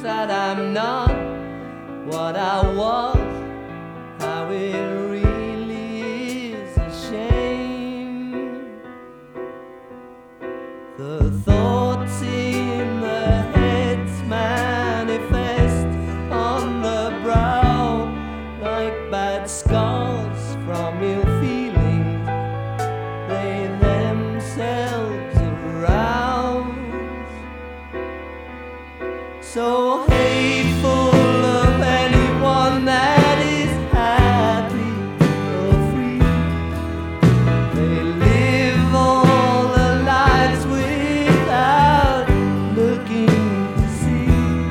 that I'm not what I was, how it really is a shame. The thoughts in the heads manifest on the brow like bad scars from ill feelings. They themselves arouse, so hateful